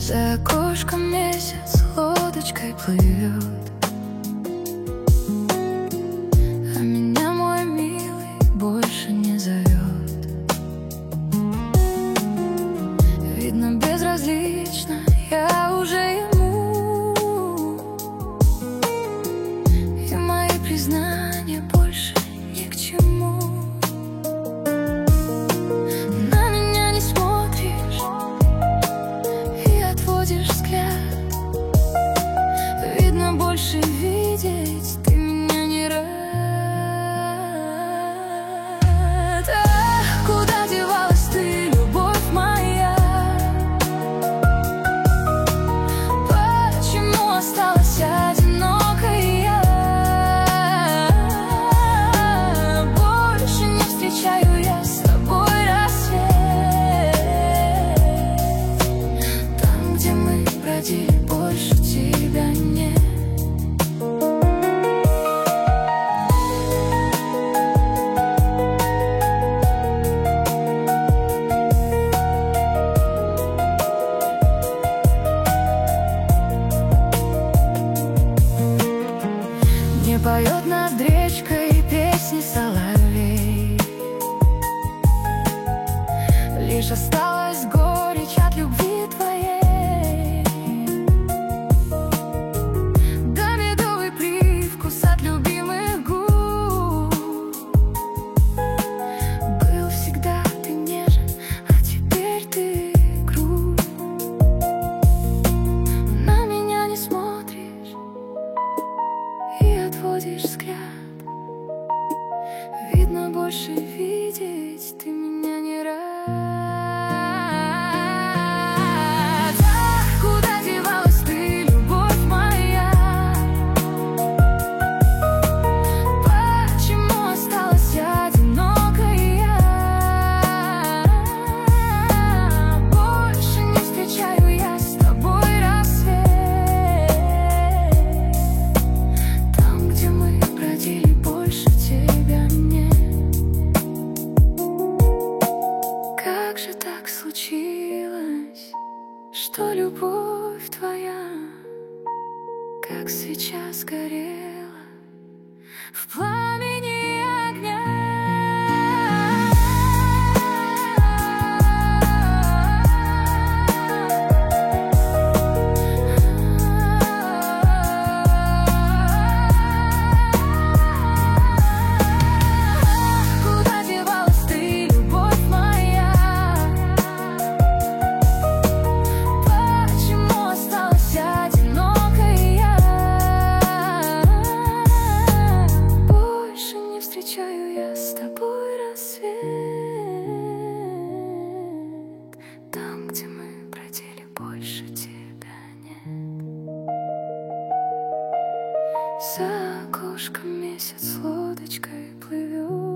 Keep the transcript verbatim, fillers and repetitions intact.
За окошком месяц лодочкой плывет, а меня мой милый больше не зовет. Видно, безразлично я уже ему, и мои признания больше ни к чему. На меня не смотришь и отводишь взгляд. Видно, больше видеть ты меня не рад. Ах, куда девалась ты, любовь моя? Почему осталась одинокой я? Больше не встречаю я с тобой рассвет. Там, где мы бродили, больше тебя нет. Не поет над речкой песни соловей, лишь осталась горечь от любви твоей, да медовый привкус от любимых губ. Был всегда ты нежен, а теперь ты груб. На меня не смотришь и отводишь взгляд. Видно, больше видеть ты меня не рад. Ах, куда девалась ты, любовь моя? Почему осталась одинокой я? Больше не встречаю я с тобой рассвет. Там, где мы бродили, больше тебя нет. Как же так случилось, что любовь твоя, как свеча, сгорела в пламени огня? Куда девалась ты, любовь моя? Почему осталась одинокой я? Больше не встречаю я с тобой рассвет. Там, где мы бродили, больше тебя нет. За окошком месяц лодочкой плывет.